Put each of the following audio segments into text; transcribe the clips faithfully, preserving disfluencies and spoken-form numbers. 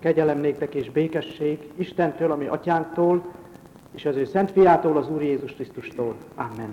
Kegyelem néktek és békesség Istentől, ami atyánktól, és az ő szent fiától, az Úr Jézus Krisztustól. Amen.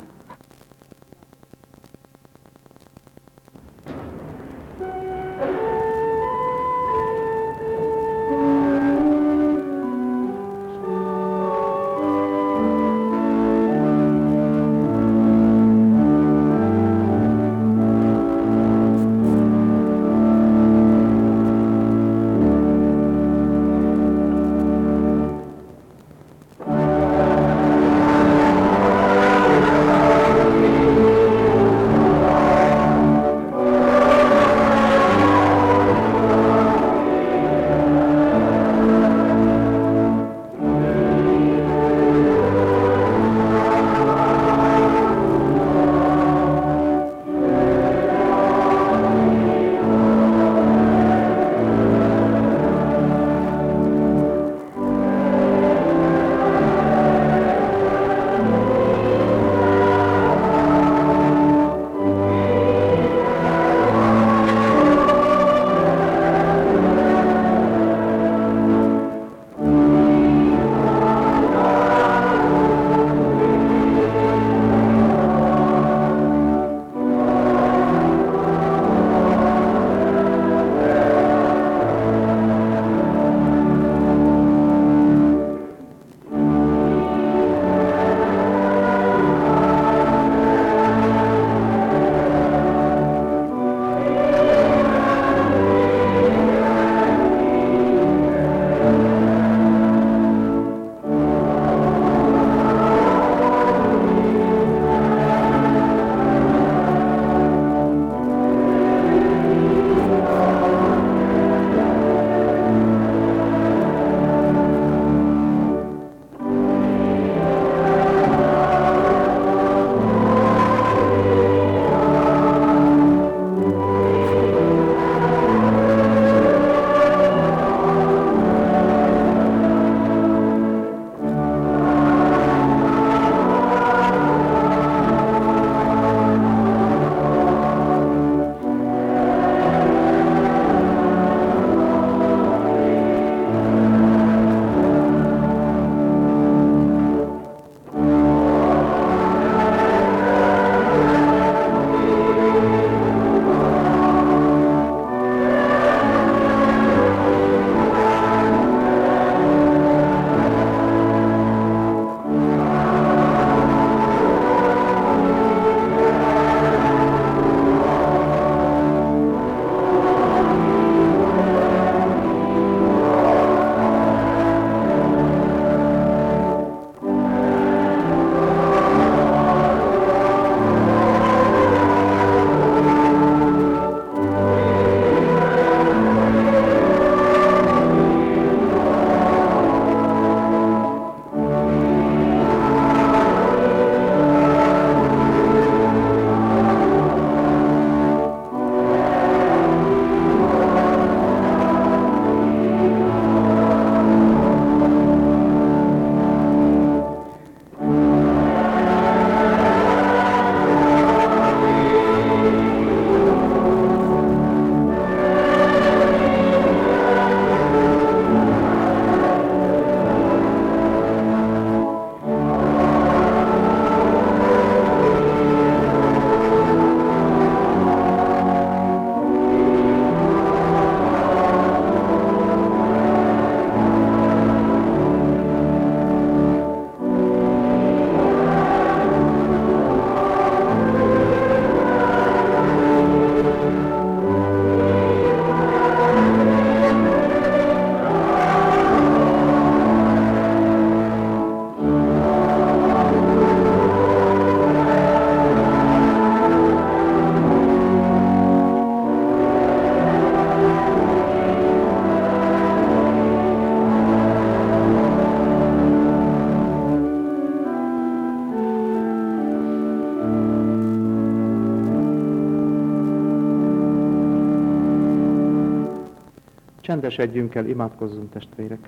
Csendesedjünk el, imádkozzunk, testvérek.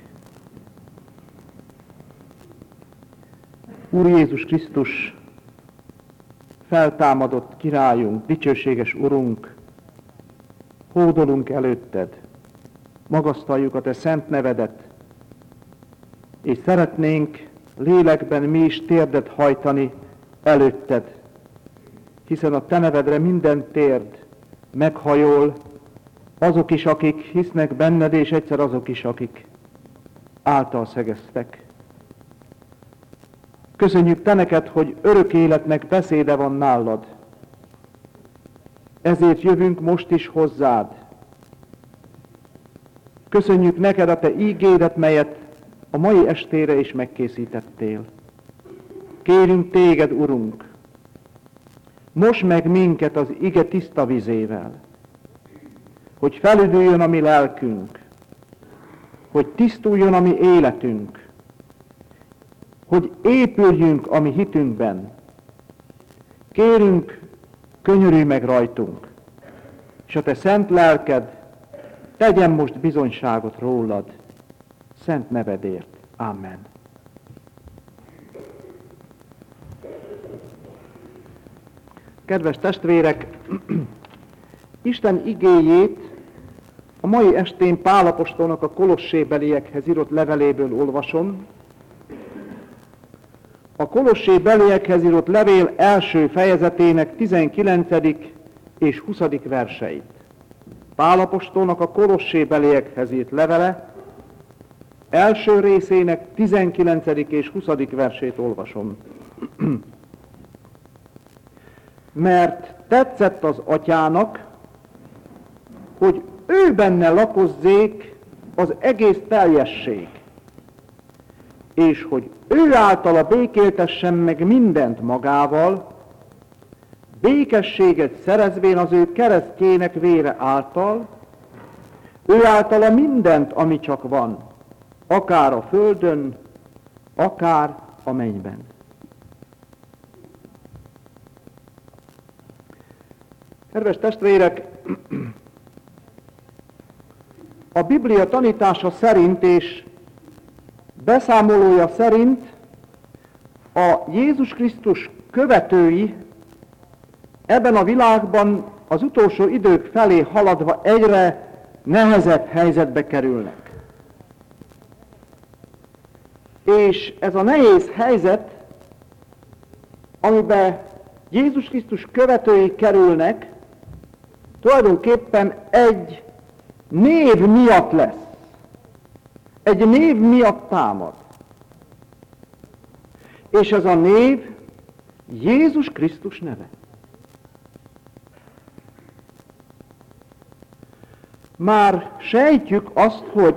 Úr Jézus Krisztus, feltámadott királyunk, dicsőséges Urunk, hódolunk előtted. magasztaljuk a Te szent nevedet, és szeretnénk lélekben mi is térdet hajtani előtted, hiszen a Te nevedre minden térd meghajol, azok is, akik hisznek benned, és egyszer azok is, akik által szegeztek. Köszönjük Te neked, hogy örök életnek beszéde van nálad. Ezért jövünk most is hozzád. Köszönjük neked a Te ígédet, melyet a mai estére is megkészítettél. Kérünk Téged, Urunk, mosd meg minket az ige tiszta vizével, hogy felüdüljön a mi lelkünk, hogy tisztuljon a mi életünk, hogy épüljünk a mi hitünkben. Kérünk, könyörülj meg rajtunk, és a Te szent lelked tegyen most bizonyságot rólad, szent nevedért. Amen. Kedves testvérek, Isten igéjét a mai estén Pál apostolnak a kolossébeliekhez írott leveléből olvasom. A kolossébeliekhez írott levél első fejezetének tizenkilencedik és huszadik verseit. Pál apostolnak a kolossébeliekhez írt levele első részének tizenkilencedik és huszadik versét olvasom. Mert tetszett az atyának, hogy ő benne lakozzék az egész teljesség, és hogy ő általa békéltessen meg mindent magával, békességet szerezvén az ő keresztjének vére által, ő általa mindent, ami csak van, akár a földön, akár a mennyben. Kedves testvérek, a Biblia tanítása szerint és beszámolója szerint a Jézus Krisztus követői ebben a világban az utolsó idők felé haladva egyre nehezebb helyzetbe kerülnek. És ez a nehéz helyzet, amiben Jézus Krisztus követői kerülnek, tulajdonképpen egy név miatt lesz. Egy név miatt támad. És ez a név Jézus Krisztus neve. Már sejtjük azt, hogy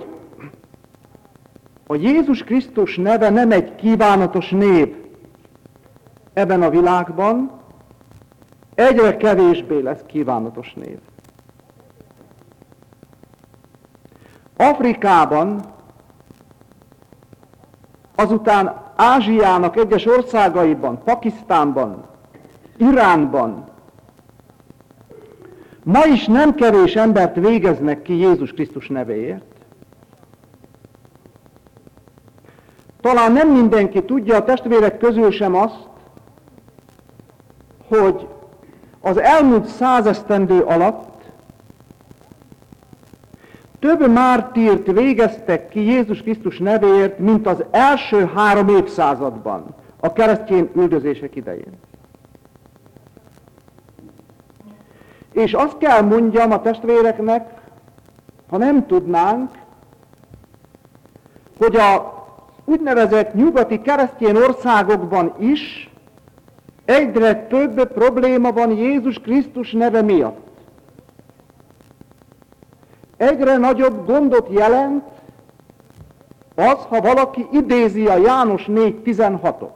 a Jézus Krisztus neve nem egy kívánatos név ebben a világban, egyre kevésbé lesz kívánatos név. Afrikában, azután Ázsiának egyes országaiban, Pakisztánban, Iránban ma is nem kevés embert végeznek ki Jézus Krisztus nevéért. Talán nem mindenki tudja, a testvérek közül sem azt, hogy az elmúlt százesztendő alatt több mártírt végeztek ki Jézus Krisztus nevéért, mint az első három évszázadban, a keresztény üldözések idején. És azt kell mondjam a testvéreknek, ha nem tudnánk, hogy a úgynevezett nyugati keresztény országokban is egyre több probléma van Jézus Krisztus neve miatt. Egyre nagyobb gondot jelent az, ha valaki idézi a János négy tizenhatot,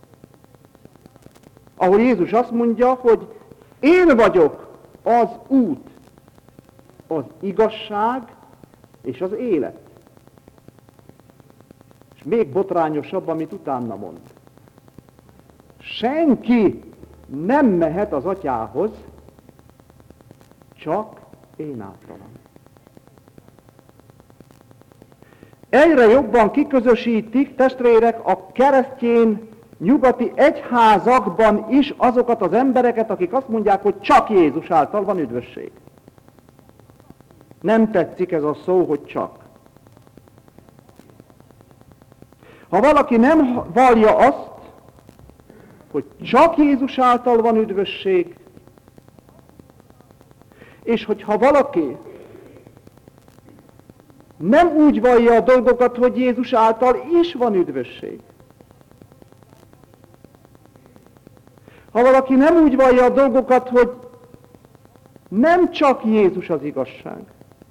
ahol Jézus azt mondja, hogy én vagyok az út, az igazság és az élet. És még botrányosabb, amit utána mond. Senki nem mehet az atyához, csak én általam. Egyre jobban kiközösítik, testvérek, a keresztény nyugati egyházakban is azokat az embereket, akik azt mondják, hogy csak Jézus által van üdvösség. Nem tetszik ez a szó, hogy csak. Ha valaki nem vallja azt, hogy csak Jézus által van üdvösség, és hogyha valaki nem úgy vallja a dolgokat, hogy Jézus által is van üdvösség. Ha valaki nem úgy vallja a dolgokat, hogy nem csak Jézus az igazság,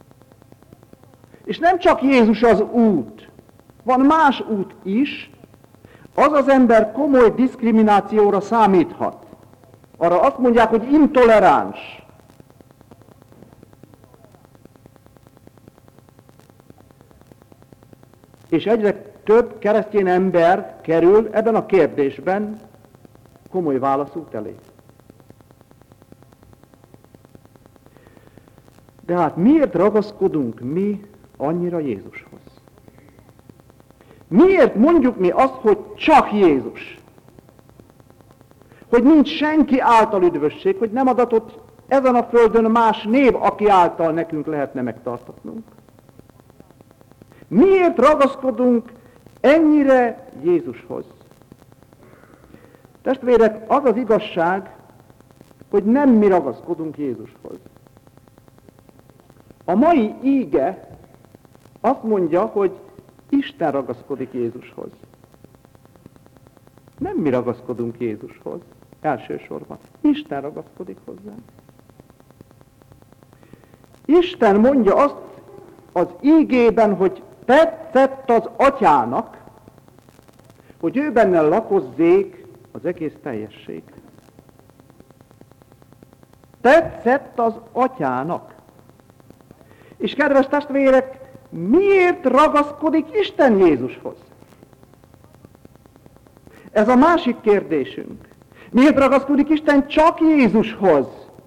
és nem csak Jézus az út, van más út is, az az ember komoly diszkriminációra számíthat. Arra azt mondják, hogy intoleráns. És egyre több keresztény ember kerül ebben a kérdésben komoly válaszút elé. De hát miért ragaszkodunk mi annyira Jézushoz? Miért mondjuk mi azt, hogy csak Jézus? Hogy nincs senki által üdvösség, hogy nem adatott ezen a földön más név, aki által nekünk lehetne megtartatnunk? Miért ragaszkodunk ennyire Jézushoz? Testvérek, az az igazság, hogy nem mi ragaszkodunk Jézushoz. A mai íge azt mondja, hogy Isten ragaszkodik Jézushoz. Nem mi ragaszkodunk Jézushoz, elsősorban. Isten ragaszkodik hozzá. Isten mondja azt az ígében, hogy tetszett az atyának, hogy ő benne lakozzék az egész teljesség. Tetszett az atyának. És kedves testvérek, miért ragaszkodik Isten Jézushoz? Ez a másik kérdésünk. Miért ragaszkodik Isten csak Jézushoz?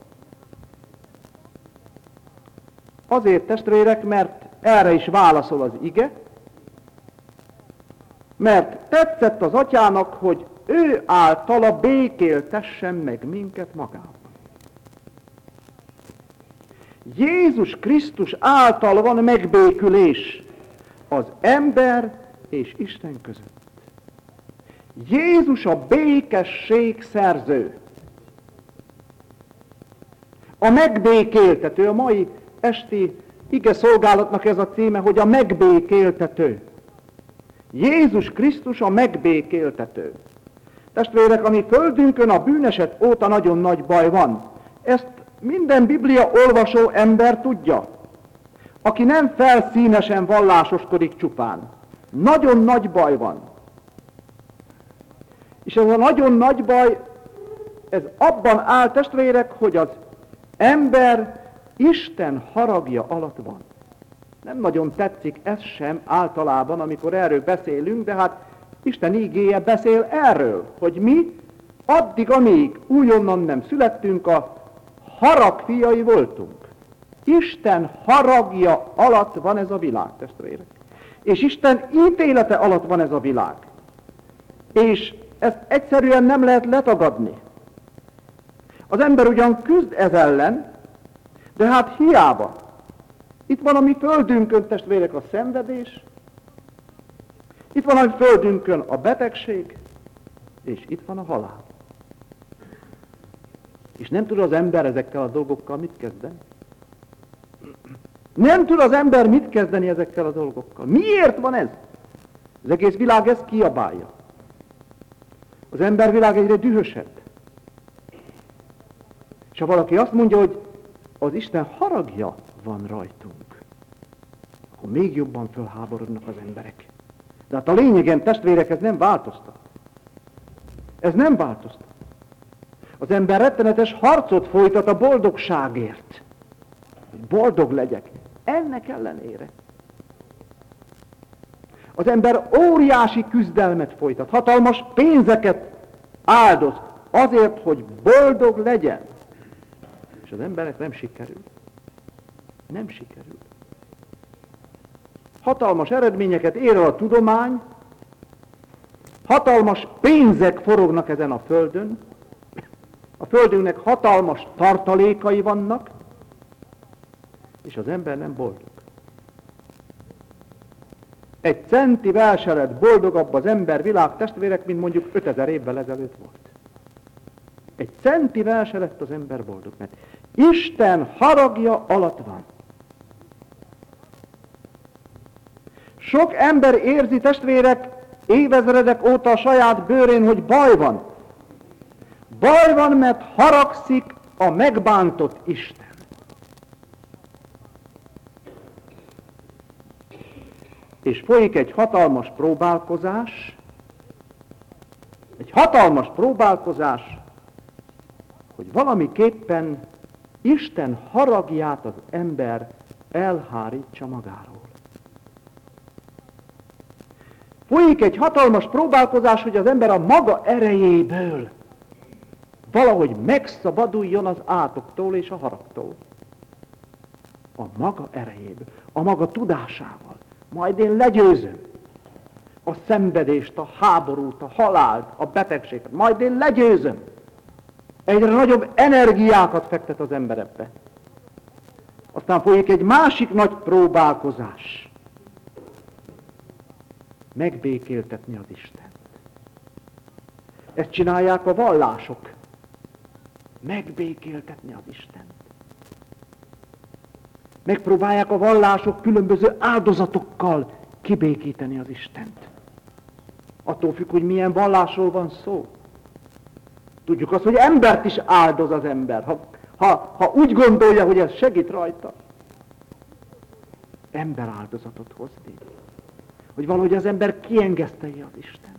Azért, testvérek, mert erre is válaszol az ige, mert tetszett az atyának, hogy ő általa békéltessen meg minket magában. Jézus Krisztus által van megbékülés az ember és Isten között. Jézus a békesség szerző. A megbékéltető, a mai esti ige szolgálatnak ez a címe, hogy a megbékéltető. Jézus Krisztus a megbékéltető. Testvérek, ami földünkön a bűneset óta nagyon nagy baj van. Ezt minden Biblia olvasó ember tudja, aki nem felszínesen vallásoskodik csupán. Nagyon nagy baj van. És ez a nagyon nagy baj, ez abban áll, testvérek, hogy az ember Isten haragja alatt van. Nem nagyon tetszik ez sem általában, amikor erről beszélünk, de hát Isten ígéje beszél erről, hogy mi addig, amíg újonnan nem születtünk, a harag fiai voltunk. Isten haragja alatt van ez a világ, testvérek. És Isten ítélete alatt van ez a világ. És ezt egyszerűen nem lehet letagadni. Az ember ugyan küzd ez ellen, de hát hiába. Itt van a mi földünkön, testvérek, a szenvedés, itt van a mi földünkön a betegség, és itt van a halál. És nem tud az ember ezekkel a dolgokkal mit kezdeni? Nem tud az ember mit kezdeni ezekkel a dolgokkal. Miért van ez? Az egész világ ezt kiabálja. Az embervilág egyre dühösebb. És ha valaki azt mondja, hogy az Isten haragja van rajtunk, akkor még jobban fölháborodnak az emberek. De hát a lényegen, testvérek, ez nem változtat. Ez nem változtat. Az ember rettenetes harcot folytat a boldogságért. Hogy boldog legyek. Ennek ellenére. Az ember óriási küzdelmet folytat. Hatalmas pénzeket áldoz azért, hogy boldog legyen. És az embernek nem sikerül. Nem sikerül. Hatalmas eredményeket ér el a tudomány, hatalmas pénzek forognak ezen a földön, a földünknek hatalmas tartalékai vannak, és és az ember nem boldog. Egy centivel se lett boldogabb az ember, világ testvérek, mint mondjuk ötezer évvel ezelőtt volt. Egy centivel se lett az ember boldog, mert Isten haragja alatt van. Sok ember érzi, testvérek, évezredek óta a saját bőrén, hogy baj van. Baj van, mert haragszik a megbántott Isten. És folyik egy hatalmas próbálkozás, egy hatalmas próbálkozás, hogy valamiképpen Isten haragját az ember elhárítsa magáról. Folyik egy hatalmas próbálkozás, hogy az ember a maga erejéből valahogy megszabaduljon az átoktól és a haragtól. A maga erejéből, a maga tudásával. Majd én legyőzöm a szenvedést, a háborút, a halált, a betegséget. Majd én legyőzöm. Egyre nagyobb energiákat fektet az ember ebbe. Aztán folyik egy másik nagy próbálkozás. Megbékéltetni az Istent. Ezt csinálják a vallások. Megbékéltetni az Istent. Megpróbálják a vallások különböző áldozatokkal kibékíteni az Istent. Attól függ, hogy milyen vallásról van szó. Tudjuk azt, hogy embert is áldoz az ember, ha, ha, ha úgy gondolja, hogy ez segít rajta. Ember áldozatot hozni. Hogy valahogy az ember kiengesztelje az Istent.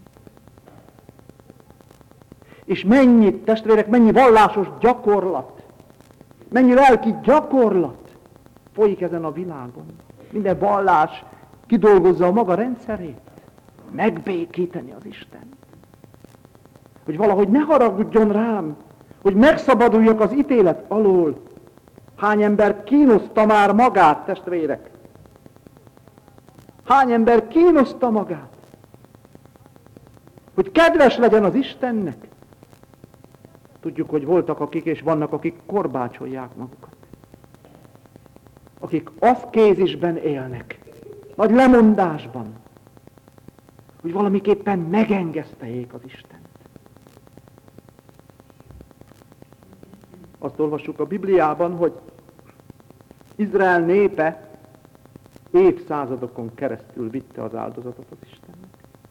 És mennyi, testvérek, mennyi vallásos gyakorlat, mennyi lelki gyakorlat folyik ezen a világon. Minden vallás kidolgozza a maga rendszerét. Megbékíteni az Istent. Hogy valahogy ne haragudjon rám, hogy megszabaduljak az ítélet alól. Hány ember kínoszta már magát, testvérek? Hány ember kínoszta magát? Hogy kedves legyen az Istennek. Tudjuk, hogy voltak akik, és vannak, akik korbácsolják magukat. Akik aszkézisben élnek, nagy lemondásban, hogy valamiképpen megengeszteljék az Istent. Azt olvassuk a Bibliában, hogy Izrael népe évszázadokon keresztül vitte az áldozatot az Istennek.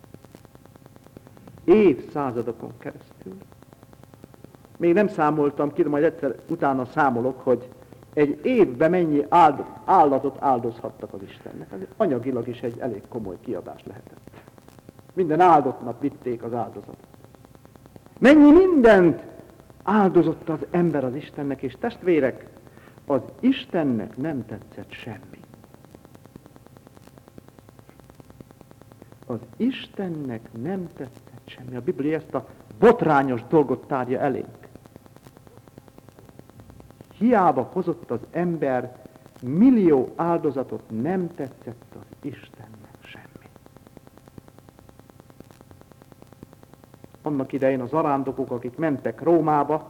Évszázadokon keresztül. Még nem számoltam ki, de majd egyszer utána számolok, hogy egy évben mennyi áld, állatot áldozhattak az Istennek. Ez anyagilag is egy elég komoly kiadás lehetett. Minden áldott nap vitték az áldozatot. Mennyi mindent áldozott az ember az Istennek, és testvérek, az Istennek nem tetszett semmi. Az Istennek nem tetszett semmi. A Biblia ezt a botrányos dolgot tárja elénk. Hiába hozott az ember millió áldozatot, nem tetszett az Istennek semmi. Annak idején az arándokok, akik mentek Rómába,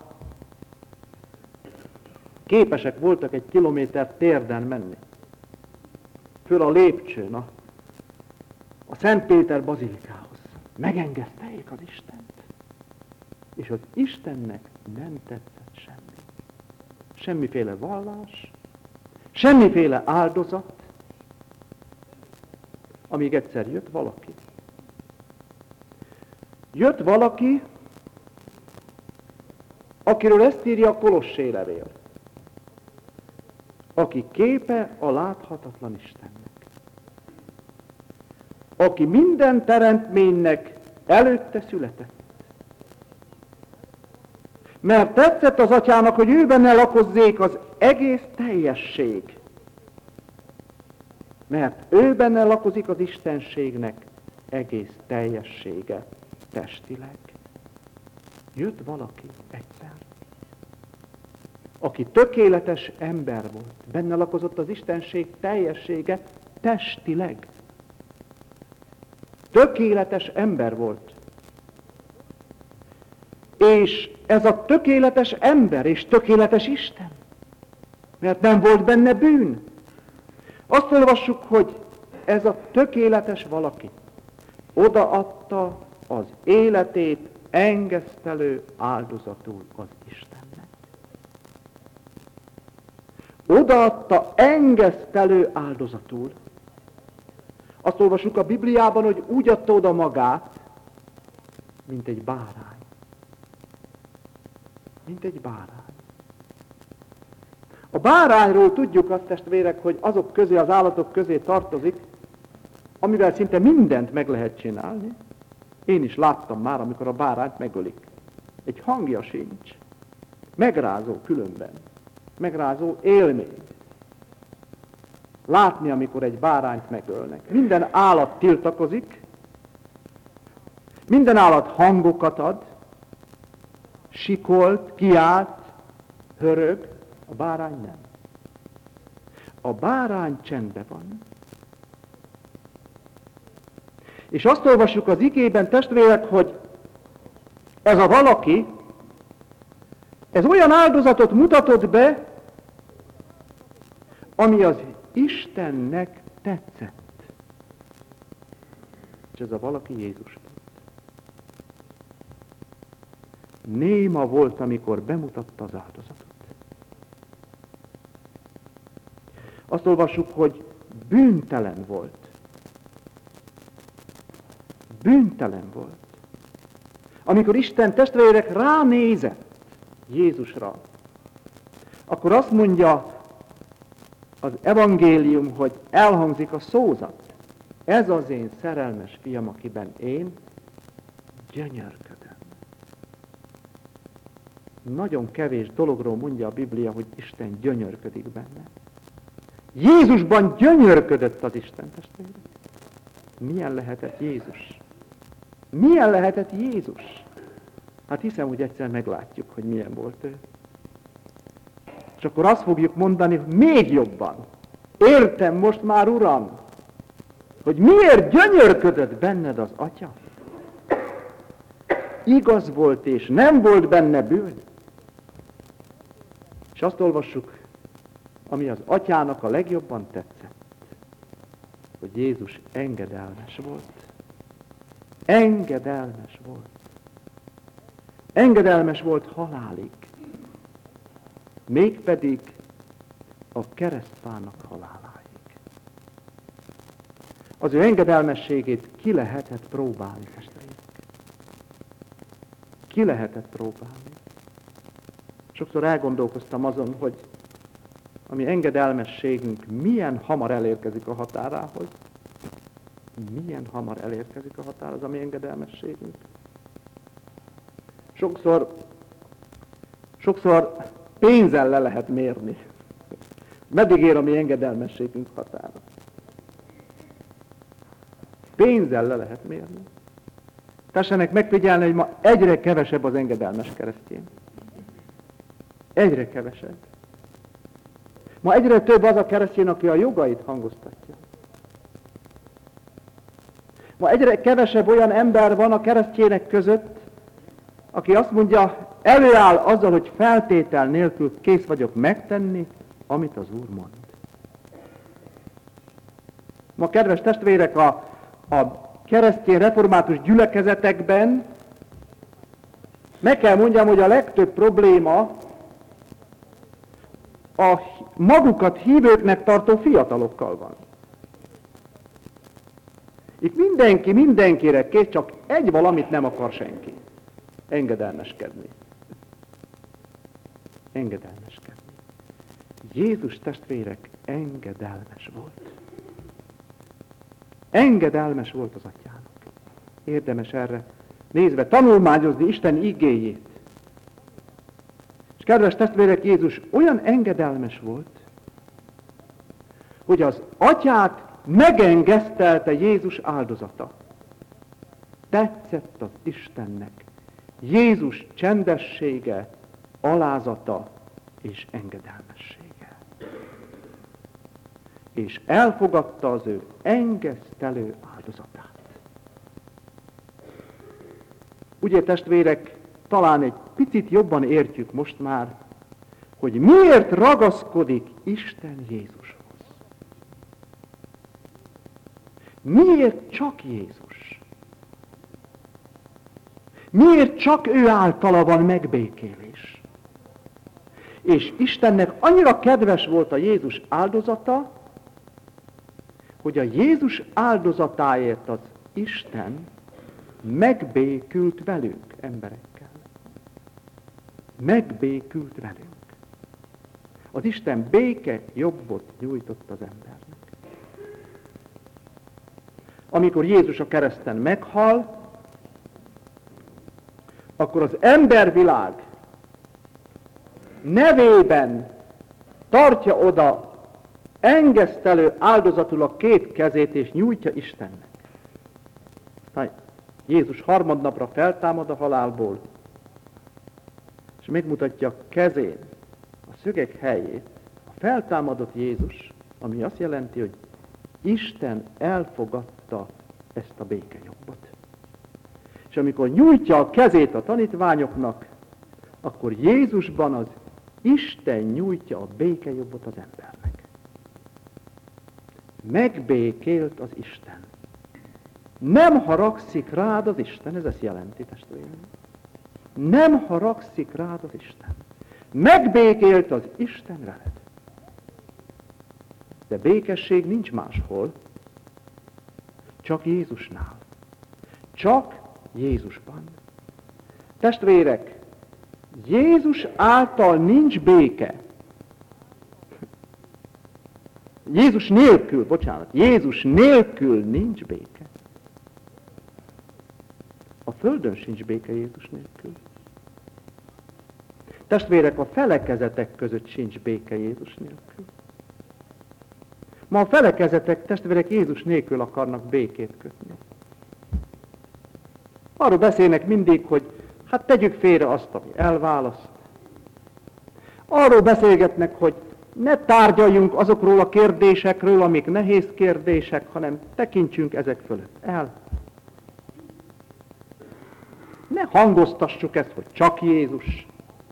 képesek voltak egy kilométer térden menni. Föl a lépcsőn, a, a Szent Péter bazilikához. Megengeszteljék az Istent. És az Istennek nem tetszett semmi. Semmiféle vallás, semmiféle áldozat, amíg egyszer jött valaki. Jött valaki, akiről ezt írja a Kolossé levél, aki képe a láthatatlan Istennek, aki minden teremtménynek előtte született. Mert tetszett az atyának, hogy ő benne lakozzék az egész teljesség. Mert ő benne lakozik az istenségnek egész teljessége testileg. Jött valaki egyszer, aki tökéletes ember volt. Benne lakozott az istenség teljessége testileg. Tökéletes ember volt. És ez a tökéletes ember és tökéletes Isten, mert nem volt benne bűn, Azt olvassuk, hogy ez a tökéletes valaki odaadta az életét engesztelő áldozatul az Istennek. Odaadta engesztelő áldozatul. Azt olvassuk a Bibliában, hogy úgy adta oda magát, mint egy bárány. Mint egy bárány. A bárányról tudjuk azt, testvérek, hogy azok közé, az állatok közé tartozik, amivel szinte mindent meg lehet csinálni. Én is láttam már, amikor a bárányt megölik. Egy hangja sincs. Megrázó különben. Megrázó élmény. Látni, amikor egy bárányt megölnek. Minden állat tiltakozik, minden állat hangokat ad, sikolt, kiált, hörög, a bárány nem. A bárány csendben van. És azt olvassuk az igében, testvérek, hogy ez a valaki, ez olyan áldozatot mutatott be, ami az Istennek tetszett. És ez a valaki Jézus. Néma volt, amikor bemutatta az áldozatot. Azt olvassuk, hogy bűntelen volt. Bűntelen volt. Amikor Isten, testvérek, ránézett Jézusra, akkor azt mondja az evangélium, hogy elhangzik a szózat. Ez az én szerelmes fiam, akiben én gyönyörködöm. Nagyon kevés dologról mondja a Biblia, hogy Isten gyönyörködik benne. Jézusban gyönyörködött az Isten, testvérek. Milyen lehetett Jézus? Milyen lehetett Jézus? Hát hiszem, hogy egyszer meglátjuk, hogy milyen volt ő. És akkor azt fogjuk mondani, hogy még jobban. Értem most már, Uram, hogy miért gyönyörködött benned az Atya. Igaz volt, és nem volt benne bűn. És azt olvassuk, ami az Atyának a legjobban tetszett, hogy Jézus engedelmes volt. Engedelmes volt. Engedelmes volt halálig. Mégpedig a keresztfának haláláig. Az ő engedelmességét ki lehetett próbálni, testvérek. Ki lehetett próbálni. Sokszor elgondolkoztam azon, hogy a mi engedelmességünk milyen hamar elérkezik a határához. Milyen hamar elérkezik a határához a mi engedelmességünk. Sokszor, sokszor pénzzel le lehet mérni. Meddig ér a mi engedelmességünk határa? Pénzzel le lehet mérni. Tessenek megfigyelni, hogy ma egyre kevesebb az engedelmes keresztény. Egyre kevesebb. Ma egyre több az a keresztény, aki a jogait hangoztatja. Ma egyre kevesebb olyan ember van a keresztjének között, aki azt mondja, előáll azzal, hogy feltétel nélkül kész vagyok megtenni, amit az Úr mond. Ma, kedves testvérek, a, a keresztény református gyülekezetekben meg kell mondjam, hogy a legtöbb probléma a magukat hívőknek tartó fiatalokkal van. Itt mindenki mindenkire kész, csak egy valamit nem akar senki. Engedelmeskedni. Engedelmeskedni. Jézus, testvérek, engedelmes volt. Engedelmes volt az Atyának. Érdemes erre nézve tanulmányozni Isten igéjét. És kedves testvérek, Jézus olyan engedelmes volt, hogy az Atyát megengesztelte Jézus áldozata. Tetszett az Istennek Jézus csendessége, alázata és engedelmessége. És elfogadta az ő engesztelő áldozatát. Ugye, testvérek, talán egy picit jobban értjük most már, hogy miért ragaszkodik Isten Jézushoz. Miért csak Jézus? Miért csak ő általa van megbékélés? És Istennek annyira kedves volt a Jézus áldozata, hogy a Jézus áldozatáért az Isten megbékült velünk, emberekkel. Megbékült velünk. Az Isten béke jobbot nyújtott az embernek. Amikor Jézus a kereszten meghal, akkor az embervilág nevében tartja oda engesztelő áldozatul a két kezét, és nyújtja Istennek. Aztán Jézus harmadnapra feltámad a halálból, és megmutatja a kezén a szögek helyét, a feltámadott Jézus, ami azt jelenti, hogy Isten elfogadta ezt a békejobbot. És amikor nyújtja a kezét a tanítványoknak, akkor Jézusban az Isten nyújtja a békejobbot az embernek. Megbékélt az Isten. Nem haragszik rád az Isten, ez ezt jelenti, testvérem. Nem haragszik rád az Isten. Megbékélt az Isten veled. De békesség nincs máshol, csak Jézusnál. Csak Jézusban. Testvérek, Jézus által nincs béke. Jézus nélkül, bocsánat, Jézus nélkül nincs béke. A földön sincs béke Jézus nélkül. Testvérek, a felekezetek között sincs béke Jézus nélkül. Ma a felekezetek, testvérek, Jézus nélkül akarnak békét kötni. Arról beszélnek mindig, hogy hát tegyük félre azt, ami elválaszt. Arról beszélgetnek, hogy ne tárgyaljunk azokról a kérdésekről, amik nehéz kérdések, hanem tekintsünk ezek fölött el. Ne hangoztassuk ezt, hogy csak Jézus.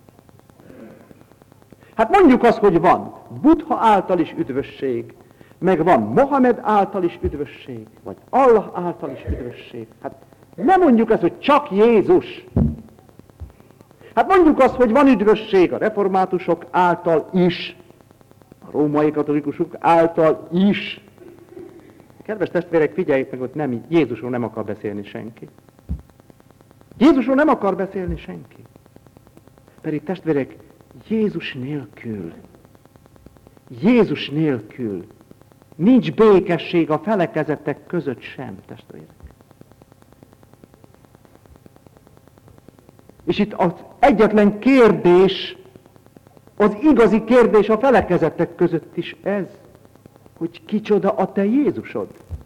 Hát mondjuk azt, hogy van Buddha által is üdvösség, meg van Mohamed által is üdvösség, vagy Allah által is üdvösség. Hát nem mondjuk ezt, hogy csak Jézus. Hát mondjuk azt, hogy van üdvösség a reformátusok által is, a római katolikusok által is. Kedves testvérek, figyeljék meg, hogy nem, Jézusról nem akar beszélni senki. Jézusról nem akar beszélni senki. Pedig testvérek, Jézus nélkül, Jézus nélkül nincs békesség a felekezetek között sem, testvérek. És itt az egyetlen kérdés, az igazi kérdés a felekezetek között is ez, hogy kicsoda a te Jézusod.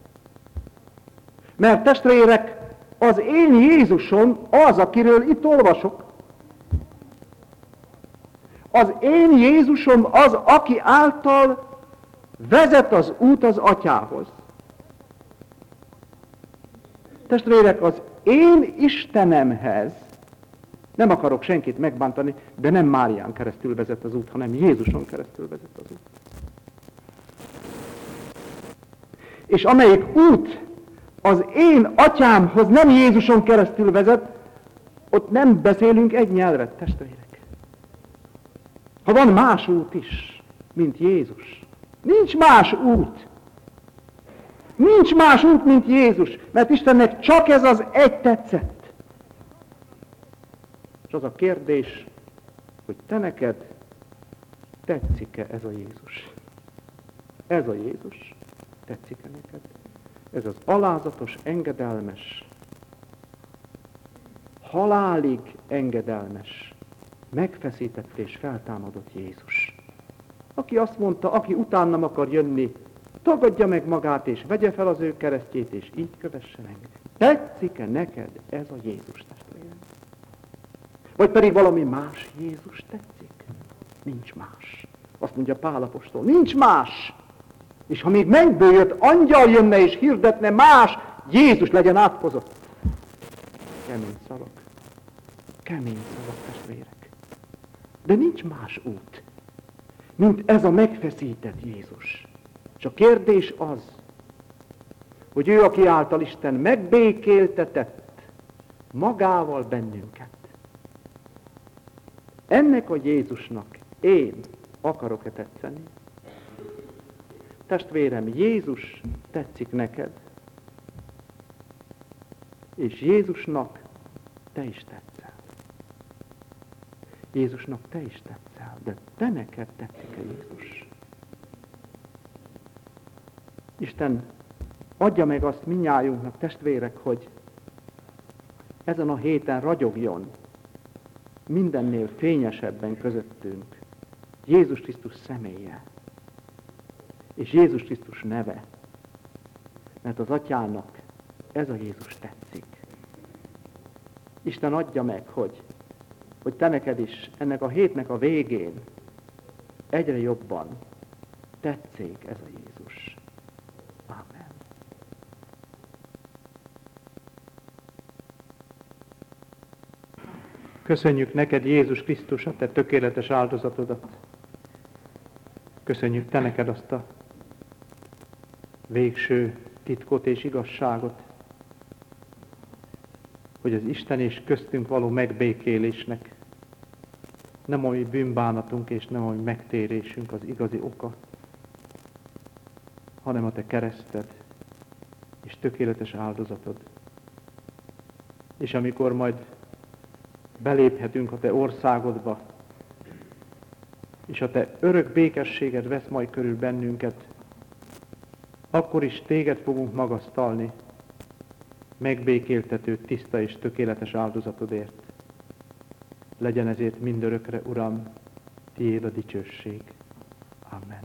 Mert testvérek, az én Jézusom az, akiről itt olvasok. Az én Jézusom az, aki által vezet az út az Atyához. Testvérek, az én Istenemhez, nem akarok senkit megbántani, de nem Márián keresztül vezet az út, hanem Jézuson keresztül vezet az út. És amelyik út az én Atyámhoz nem Jézuson keresztül vezet, ott nem beszélünk egy nyelvet, testvérek. Ha van más út is, mint Jézus. Nincs más út. Nincs más út, mint Jézus, mert Istennek csak ez az egy tetszett. És az a kérdés, hogy te neked tetszik-e ez a Jézus? Ez a Jézus tetszik-e neked? Ez az alázatos, engedelmes, halálig engedelmes, megfeszített és feltámadott Jézus. Aki azt mondta, aki utánam akar jönni, tagadja meg magát, és vegye fel az ő keresztjét, és így kövessen engem. Tetszik-e neked ez a Jézus, testvérem? Vagy pedig valami más Jézus tetszik? Nincs más. Azt mondja Pál apostol, nincs más. És ha még mennyből jött angyal jönne és hirdetne más, Jézus legyen átkozott. Kemény szavak. Kemény szavak, testvérek. De nincs más út, mint ez a megfeszített Jézus. És a kérdés az, hogy ő, aki által Isten megbékéltetett magával bennünket. Ennek a Jézusnak én akarok-e tetszeni? Testvérem, Jézus tetszik neked, és Jézusnak te is tetszel. Jézusnak te is tetszel, de te neked tetszik-e Jézus? Isten adja meg azt mindnyájunknak, testvérek, hogy ezen a héten ragyogjon mindennél fényesebben közöttünk Jézus Krisztus személye és Jézus Krisztus neve, mert az Atyának ez a Jézus tetszik. Isten adja meg, hogy, hogy te neked is ennek a hétnek a végén egyre jobban tetszik ez a Jézus. Amen. Köszönjük neked, Jézus Krisztus, a te tökéletes áldozatodat. Köszönjük te neked azt a végső titkot és igazságot, hogy az Isten és köztünk való megbékélésnek nem a mi bűnbánatunk és nem a mi megtérésünk az igazi oka, hanem a te kereszted és tökéletes áldozatod. És amikor majd beléphetünk a te országodba, és a te örök békességed vesz majd körül bennünket, akkor is téged fogunk magasztalni, megbékéltető, tiszta és tökéletes áldozatodért. Legyen ezért mindörökre, Uram, tiéd a dicsőség. Amen.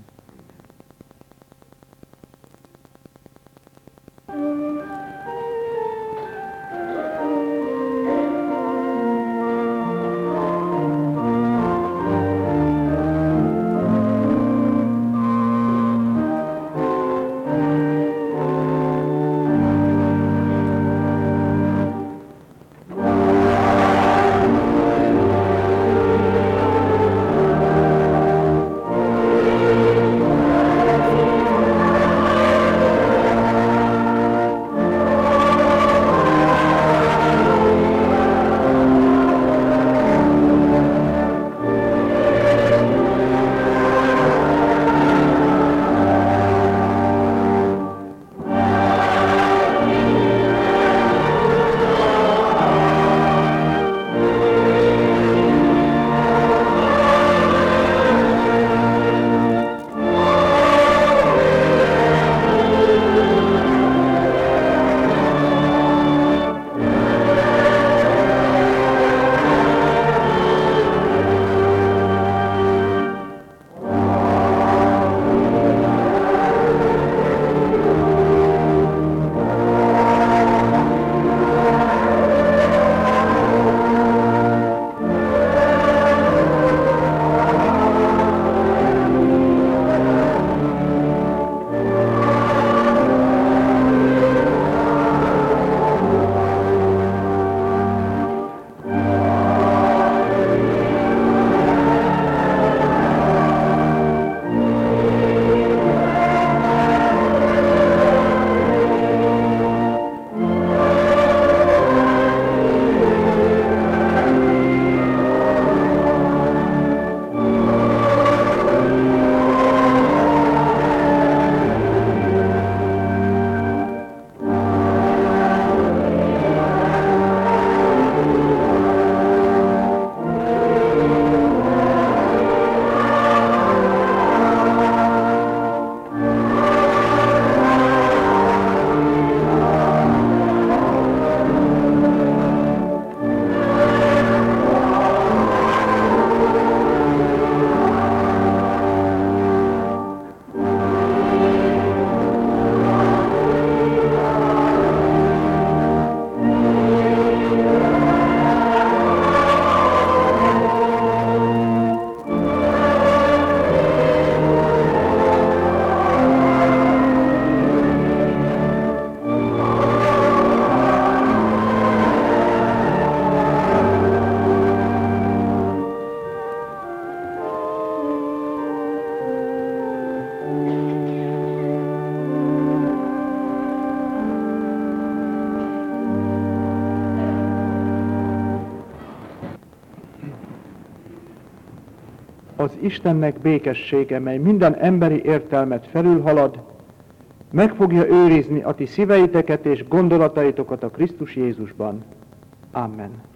az Istennek békessége, mely minden emberi értelmet felülhalad, meg fogja őrizni a ti szíveiteket és gondolataitokat a Krisztus Jézusban. Amen.